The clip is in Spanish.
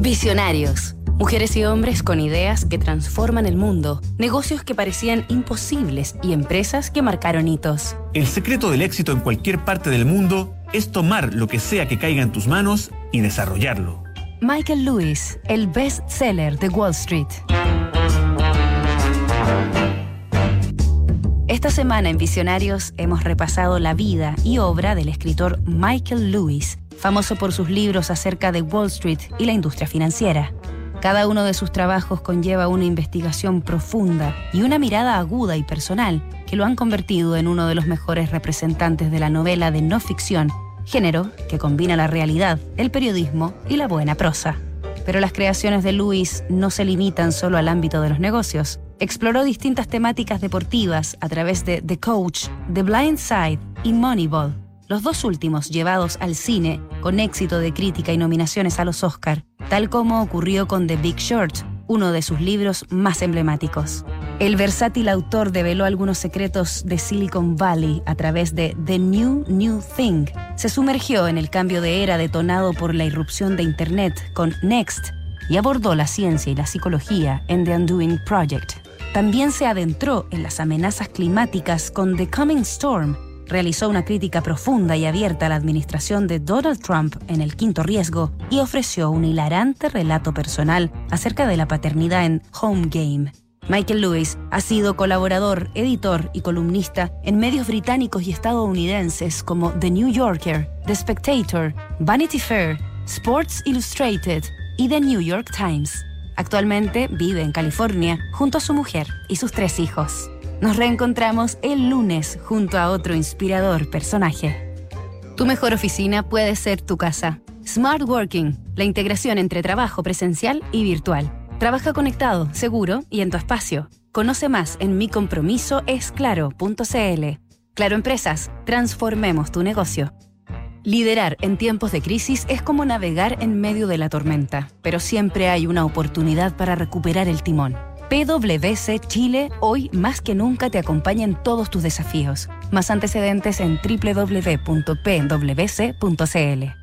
Visionarios. Mujeres y hombres con ideas que transforman el mundo, negocios que parecían imposibles y empresas que marcaron hitos. El secreto del éxito en cualquier parte del mundo es tomar lo que sea que caiga en tus manos y desarrollarlo. Michael Lewis, el bestseller de Wall Street. Esta semana en Visionarios hemos repasado la vida y obra del escritor Michael Lewis, famoso por sus libros acerca de Wall Street y la industria financiera. Cada uno de sus trabajos conlleva una investigación profunda y una mirada aguda y personal que lo han convertido en uno de los mejores representantes de la novela de no ficción, género que combina la realidad, el periodismo y la buena prosa. Pero las creaciones de Lewis no se limitan solo al ámbito de los negocios. Exploró distintas temáticas deportivas a través de The Coach, The Blind Side y Moneyball, los dos últimos llevados al cine con éxito de crítica y nominaciones a los Oscar, tal como ocurrió con The Big Short, uno de sus libros más emblemáticos. El versátil autor develó algunos secretos de Silicon Valley a través de The New Thing. Se sumergió en el cambio de era detonado por la irrupción de Internet con Next y abordó la ciencia y la psicología en The Undoing Project. También se adentró en las amenazas climáticas con The Coming Storm. Realizó una crítica profunda y abierta a la administración de Donald Trump en El Quinto Riesgo y ofreció un hilarante relato personal acerca de la paternidad en Home Game. Michael Lewis ha sido colaborador, editor y columnista en medios británicos y estadounidenses como The New Yorker, The Spectator, Vanity Fair, Sports Illustrated y The New York Times. Actualmente vive en California junto a su mujer y sus 3 hijos. Nos reencontramos el lunes junto a otro inspirador personaje. Tu mejor oficina puede ser tu casa. Smart Working, la integración entre trabajo presencial y virtual. Trabaja conectado, seguro y en tu espacio. Conoce más en micompromisoesclaro.cl. Claro Empresas, transformemos tu negocio. Liderar en tiempos de crisis es como navegar en medio de la tormenta, pero siempre hay una oportunidad para recuperar el timón. PwC Chile hoy más que nunca te acompaña en todos tus desafíos. Más antecedentes en www.pwc.cl.